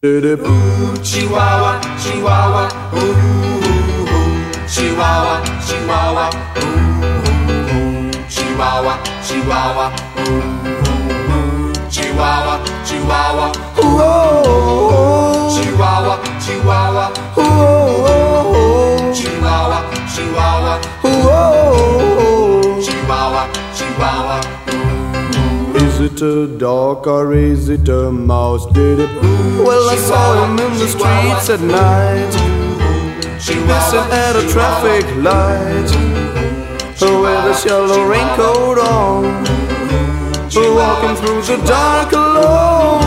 Chihuahua, Chihuahua, ooh, ooh, ooh. Chihuahua, Chihuahua, ooh, ooh, ooh. Chihuahua, Chihuahua, ooh, ooh, ooh. Chihuahua, Chihuahua, ooh, ooh, ooh. Chihuahua, Chihuahua, ooh, ooh, ooh. Chihuahua, Chihuahua, ooh, ooh, ooh. Chihuahua, Chihuahua. Is it a dog or is it a mouse? Well, I saw him in the streets at night, missing at a traffic light, with his yellow raincoat on, walking through the dark alone.